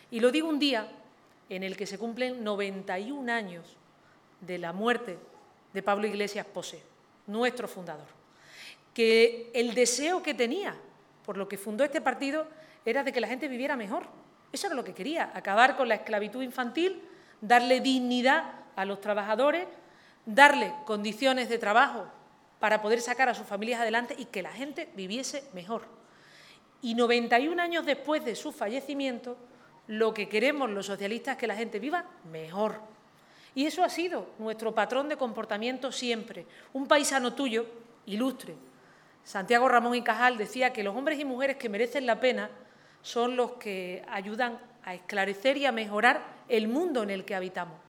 Y lo digo un día en el que se cumplen 91 años de la muerte de Pablo Iglesias Posé, nuestro fundador, que el deseo que tenía, por lo que fundó este partido, era de que la gente viviera mejor. Eso era lo que quería, acabar con la esclavitud infantil, darle dignidad a los trabajadores, darle condiciones de trabajo para poder sacar a sus familias adelante y que la gente viviese mejor. Y 91 años después de su fallecimiento, lo que queremos los socialistas es que la gente viva mejor. Y eso ha sido nuestro patrón de comportamiento siempre. Un paisano tuyo, ilustre, Santiago Ramón y Cajal, decía que los hombres y mujeres que merecen la pena son los que ayudan a esclarecer y a mejorar el mundo en el que habitamos.